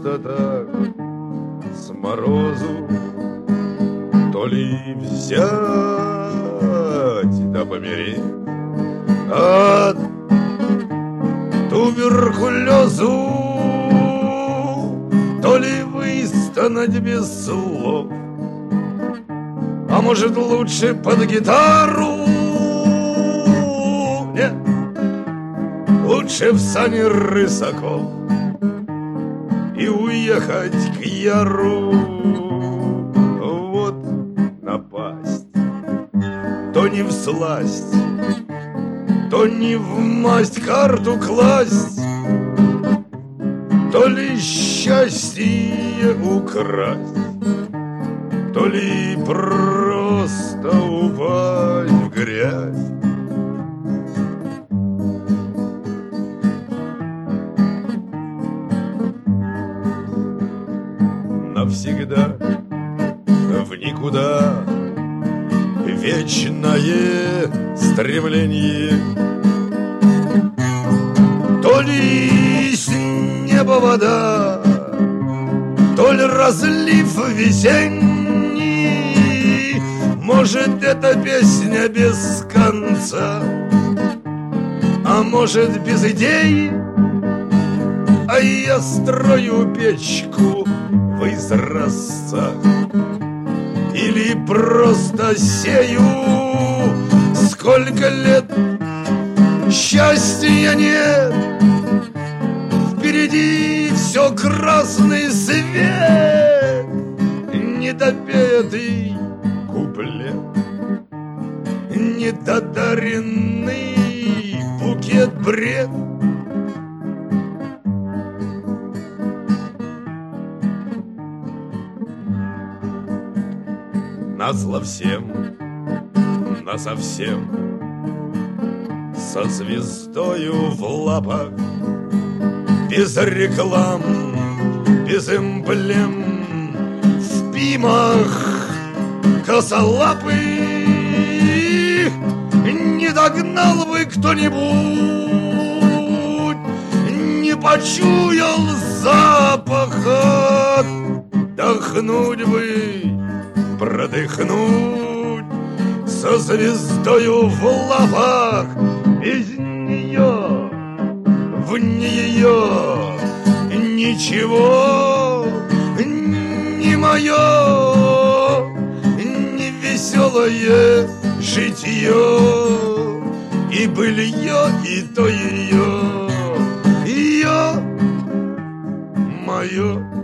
просто так, с морозу, то ли взять да помереть от туберкулезу, то ли выстонать без слов, а может лучше под гитару. Нет, лучше в сани Рысаков и уехать к Яру. Вот напасть, то не всласть, то не в масть карту класть, то ли счастье украсть, то ли просто упасть в грязь. Навсегда в никуда вечное стремление, то ли с неба вода, то ли разлив весенний. Может, это песня без конца, а может, без идей. А я строю печку в изразцах или просто сею. Сколько лет счастья нет, впереди все красный свет, недопетый куплет, недодаренный букет, бред. Назло всем, насовсем, со звездою в лапах, без реклам, без эмблем, в пимах косолапых. Не догнал бы кто-нибудь, не почуял запаха, дохнуть бы, продыхнуть со звездою в лапах. Без нее, вне ее ничего не мое, не веселое житье, и былье, и то ее, ее мое.